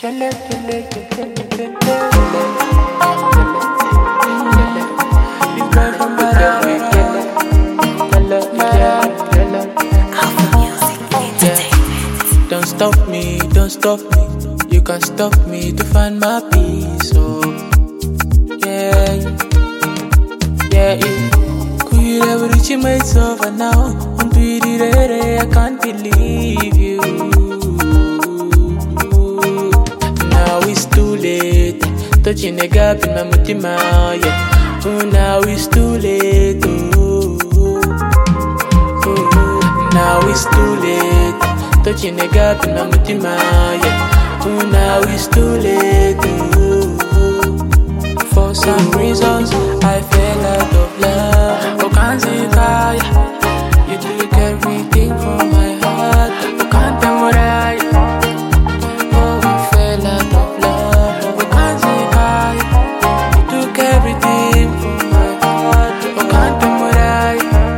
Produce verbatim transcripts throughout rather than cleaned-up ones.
Don't stop me, don't stop me. You can stop me to find my peace. Oh, yeah, yeah, yeah. Could you ever reach myself and now I'm pretty ready, I can't believe you. Now it's too late. Touching a gap in my mutima, yeah. Oh, now it's too late. Oh, oh, now it's too late. Touching a gap in my mutima, yeah. Oh, now it's too late. Oh, for some reasons I fell out of love. Oh, can't say why. You took everything from my heart. Oh, can't tell what I. Oh, we fell out of love. Oh, can't say why. You took everything from my heart. Oh, can't tell what I.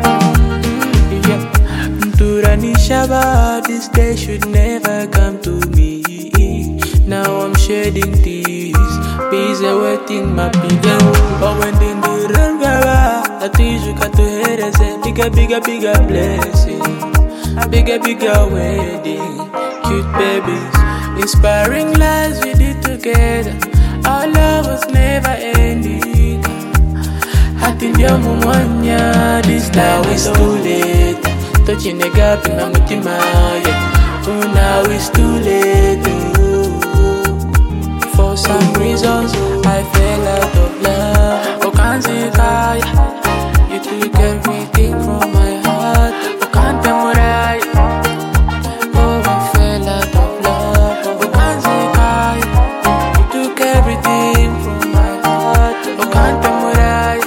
Yeah, Turani Shaba, this day should never come to me. Now I'm shedding tears, busy waiting my pillow. But when they do run, I think you got to hear us say bigger, bigger, bigger blessing, bigger, bigger wedding, cute babies, inspiring lives we did together. Our love was never ending. I think you're my this now is too late. Touching a gap in my mutima, yeah. Oh, now it's too late. Oh, for some reasons I fell out of love. Oh, can't say why. You took everything from my heart. Oh, can't tell what I. Oh, I fell out of love. Oh, can't say why. You took everything from my heart. Oh, can't tell what I.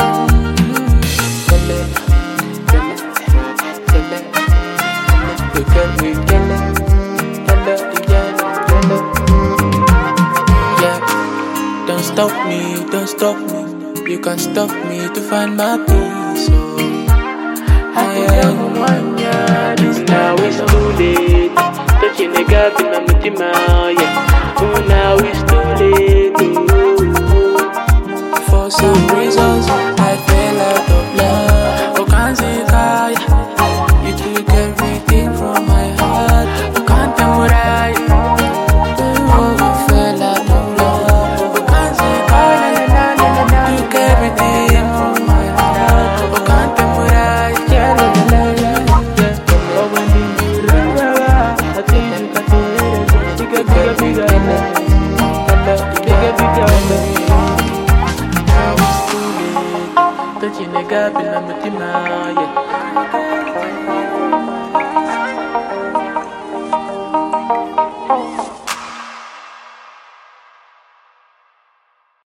You get me, get me. Don't stop me, don't stop me. You can stop me to find my peace. Oh, I am one year. This now is too late. Touching a gap in my mutima, yeah. Oh, now it's too late. Oh, for some reasons I fell out of love. Oh, can't say why. You took everything from my heart. Oh, can't tell what I. Oh, I fell out of love. Oh, can't say why. You took everything from my heart. Oh, can't tell what I. Yeah, oh, when you run, I think you got to hear it. Bigger, bigger, bigger, bigger, bigger. Now it's too late. Touching a gap in my mutima, yeah.